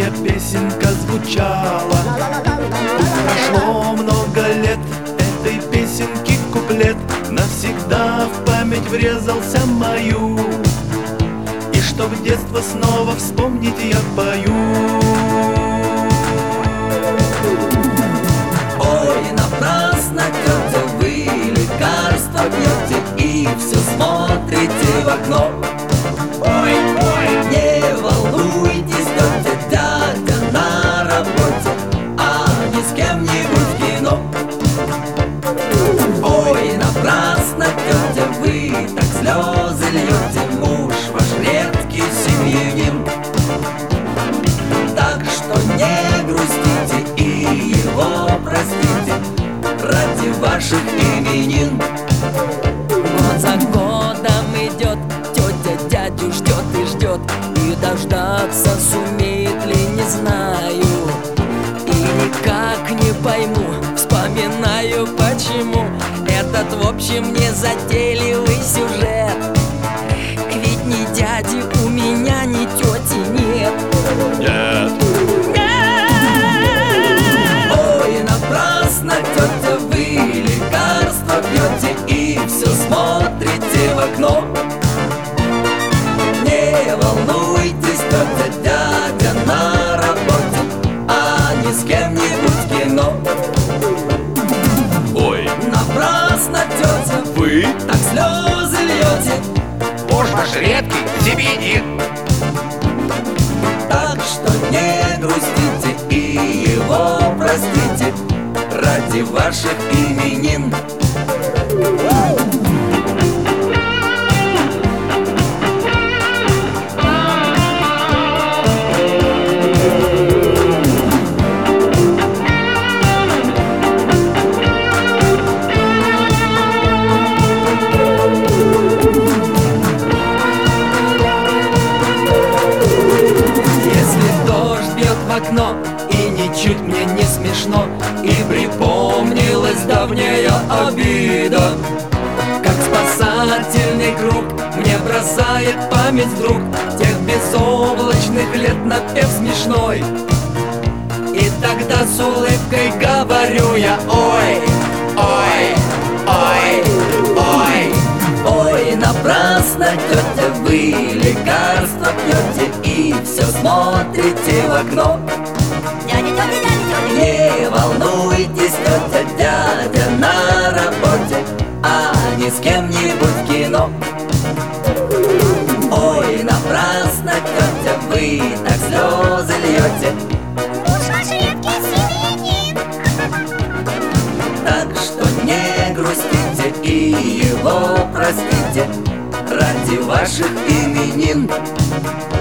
моя песенка звучала. Пусть прошло много лет, этой песенки куплет навсегда в память врезался мою. И чтоб детство снова вспомнить, я пою. Ой, напрасно, тетя, вы лекарства пьете и все смотрите в окно. Ой, ой, не волнуйтесь, тетя, дядя на работе, а не с кем-нибудь в кино. Ой, напрасно, тетя, вы так слезы льете, муж ваш редкий семьянин. Так что не грустите и его простите ради ваших именин. Год за годом идет, тетя дядю ждет и ждет, и дождаться сумеет ли, не знаю. И никак не пойму, вспоминаю почему этот, в общем, незатейливый сюжет. Ведь ни дяди у меня, ни тети нет. Нет. Ой, напрасно, тетя, вы лекарства пьете и все смотрите в окно. Не волнуйтесь, тетя, дядя на работе, а не с кем-нибудь в кино. Ой, Напрасно, тетя, вы? так слезы льете, Муж ваш редкий семьянин. так что не грустите и его простите ради ваших именин. Окно, и ничуть мне не смешно, и припомнилась давняя обида. Как спасательный круг мне бросает память вдруг тех безоблачных лет напев смешной. И тогда с улыбкой говорю я: ой, ой, ой, ой. Ой, напрасно, тетя, вы лекарства пьете и все смотрите в окно. Не волнуйтесь, тетя, дядя на работе, а не с кем-нибудь в кино. Ой, напрасно, тетя, вы так слезы льете, Муж ваш редкий семьянин. так что не грустите и его простите ради ваших именин.